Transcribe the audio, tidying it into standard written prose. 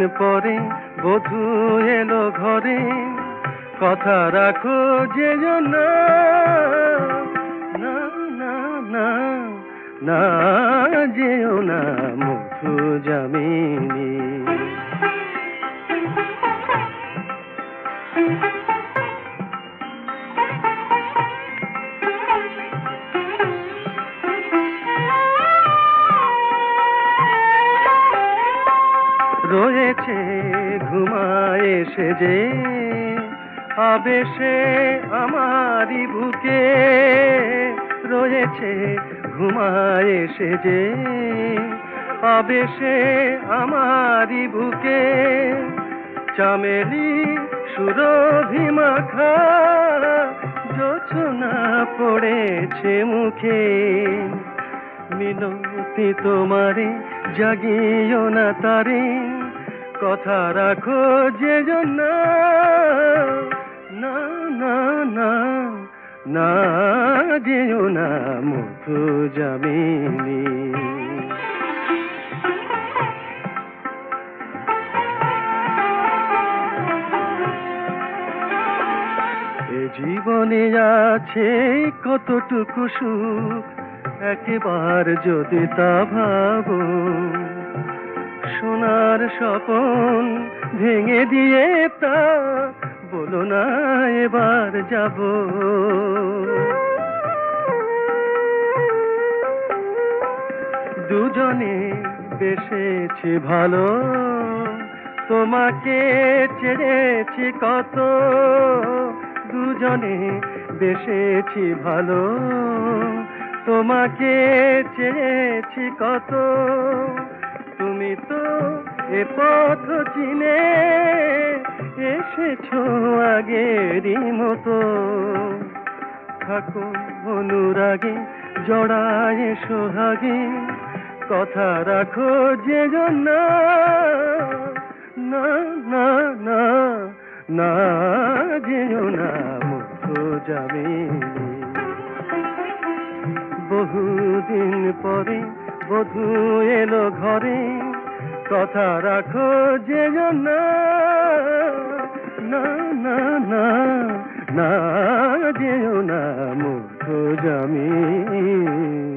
পরে বধূ এলো ঘরে, কথা রাখো যে না না না না না যেও না মধু যামিনী। রয়েছে ঘুমায় সে যে আবেশে আমারি বুকে, রয়েছে ঘুমায় সে যে আবেশে আমারি বুকে, চামেলি সুরভি মাখা জোছনা পড়েছে মুখে, মিনতি তোমারে জাগিও না তারে, কথা রাখো যে না না না না না যেও না মধু যামিনী। এ জীবনে আছে কতটুকু সুখ একবার যদি তা ভাবো, সোনার স্বপন ভেঙে দিয়ে তা বলো না এবার যাব। দুজনে বেসেছি ভালো, তোমাকে ছেড়েছি কত, দুজনে বেসেছি ভালো, তোমাকে ছেড়েছি কত, তুমি তো এ পথ চিনে এসেছো আগেরই মতো, থাকো অনুরাগে জড়ায় সোহাগে, কথা রাখো যে না না না না না যেও না মধু যামিনী। বহুদিন পরে বধূ এলো ঘরে, কথা রাখো যে না না না না না যেও না মধু যামিনী।